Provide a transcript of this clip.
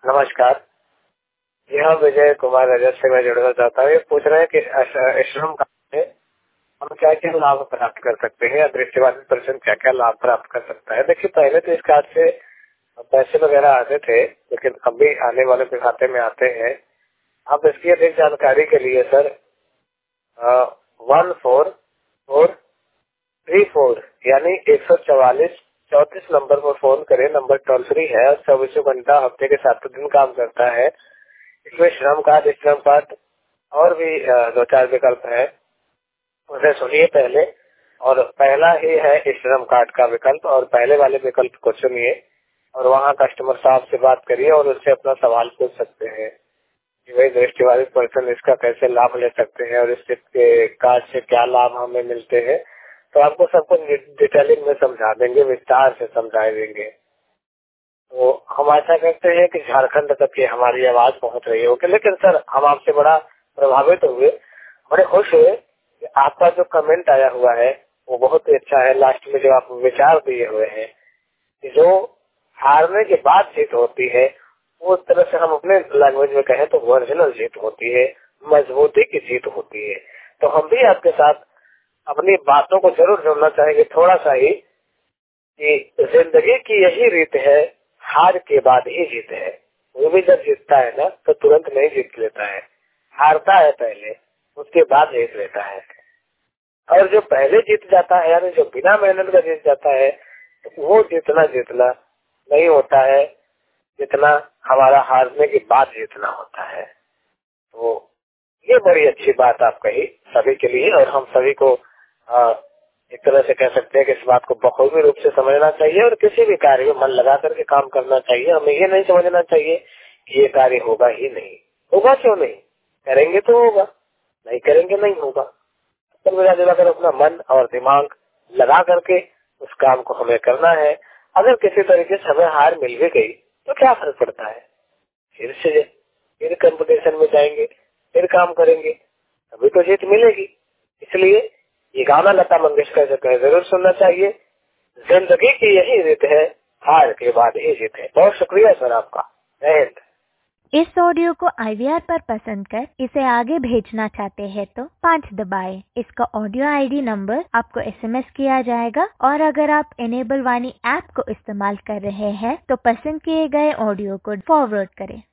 नमस्कार। यह विजय कुमार रजत से मैं जुड़ना चाहता हूँ। ये पूछ रहे हैं कि श्रम कार्ड से हम क्या क्या लाभ प्राप्त कर सकते हैं या दृष्टिबाधित पर्सन क्या क्या लाभ प्राप्त कर सकता है। देखिए, पहले तो इस कार्ड से पैसे वगैरह आते थे, लेकिन अभी आने वाले के खाते में आते हैं। अब इसकी अधिक जानकारी के लिए सर 1434 यानी 144 नंबर पर फोन करें। नंबर टोल फ्री है और 24 घंटा हफ्ते के 7 दिन काम करता है। इसमें श्रम कार्ड और भी दो चार विकल्प है, उसे सुनिए पहले। और पहला ही है श्रम कार्ड का विकल्प, और पहले वाले विकल्प को सुनिए और वहाँ कस्टमर साहब से बात करिए और उससे अपना सवाल पूछ सकते हैं कि भाई दृष्टिबाधित पर्सन इसका कैसे लाभ ले सकते हैं और इसके कार्ड से क्या लाभ हमें मिलते हैं। तो आपको सबको डिटेलिंग में समझा देंगे, विस्तार से समझा देंगे। तो हम आशा करते हैं कि झारखंड तक की हमारी आवाज पहुंच रही होगी। लेकिन सर, हम आपसे बड़ा प्रभावित हुए, बड़े खुश हुए कि आपका जो कमेंट आया हुआ है वो बहुत ही अच्छा है। लास्ट में जो आप विचार दिए हुए हैं कि जो हारने के बाद जीत होती है, वो उस तरह से हम अपने लैंग्वेज में कहें तो ओरिजिनल जीत होती है, मजबूती की जीत होती है। तो हम भी आपके साथ अपनी बातों को जरूर जोड़ना चाहेंगे थोड़ा सा ही, कि जिंदगी की यही रीत है, हार के बाद ही जीत है। वो भी जब जीतता है ना तो तुरंत नहीं जीत लेता है, हारता है पहले, उसके बाद जीत लेता है। और जो पहले जीत जाता है, यानी जो बिना मेहनत का जीत जाता है, वो जितना नहीं होता है जितना हमारा हारने के बाद जीतना होता है। तो ये बड़ी अच्छी बात आप कही सभी के लिए, और हम सभी को एक तरह से कह सकते हैं कि इस बात को बखूबी रूप से समझना चाहिए और किसी भी कार्य में मन लगा करके काम करना चाहिए। हमें ये नहीं समझना चाहिए कि ये कार्य होगा ही नहीं। होगा क्यों नहीं, करेंगे तो होगा, नहीं करेंगे नहीं होगा। तो मिला जुलाकर अपना मन और दिमाग लगा करके उस काम को हमें करना है। अगर किसी तरीके से हमें हार मिल भी गई तो क्या फर्क पड़ता है, फिर कंपटीशन में जाएंगे, फिर काम करेंगे, तभी तो जीत मिलेगी। इसलिए ये गाना लता मंगेशकर जो कहे जरूर सुनना चाहिए, जिंदगी की यही रीत है, हार के बाद ही जीत है। बहुत शुक्रिया सर आपका। जय हिंद। इस ऑडियो को IVR पर पसंद कर इसे आगे भेजना चाहते हैं तो 5 दबाएं। इसका ऑडियो ID नंबर आपको SMS किया जाएगा, और अगर आप इनेबल वाणी ऐप को इस्तेमाल कर रहे हैं तो पसंद किए गए ऑडियो को फॉरवर्ड करें।